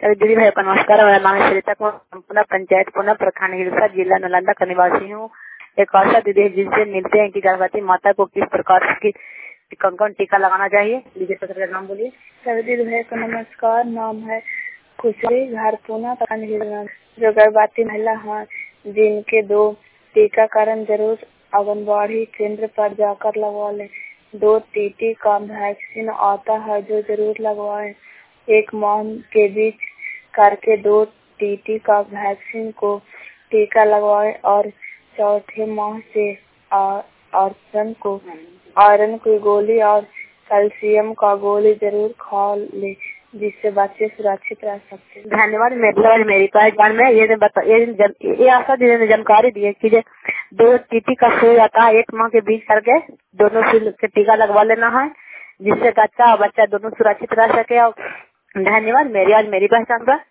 सभी दीदी भाई का नमस्कार। मेरा नाम है श्रीता कुमार, संपूर्ण पंचायत पुनः प्रखंड हिलसा जिला नालंदा का निवासी हूँ। एक आशा दीदी है जिनसे मिलते हैं कि गर्भवती माता को किस प्रकार की कंकण टीका लगाना चाहिए। दीदी का नाम बोलिए। सभी दीदी भाई को नमस्कार। नाम है खुशरी, घर पूना प्रखंड हिलसा। जो गर्भवती महिला है जिनके 2 टीकाकरण जरूर आंगनबाड़ी केंद्र पर जाकर लगवा लें। 2 टीटी का वैक्सीन आता है जो जरूर लगवाएं। 1 माह के बीच करके 2 टीटी का वैक्सीन को टीका लगवाएं और चौथे माह से आयरन की गोली और कैल्शियम का गोली जरूर खा ले, जिससे बच्चे सुरक्षित रह सकते हैं। धन्यवाद। मेरी पहचान में ये आशा दीदी ने जानकारी दी है कि 2 टीटी का सुई आता है 1 माह के बीच करके दोनों सुई के टीका लगवा लेना है, जिससे बच्चा दोनों सुरक्षित रह सके। धन्यवाद। मेरी पहचान पर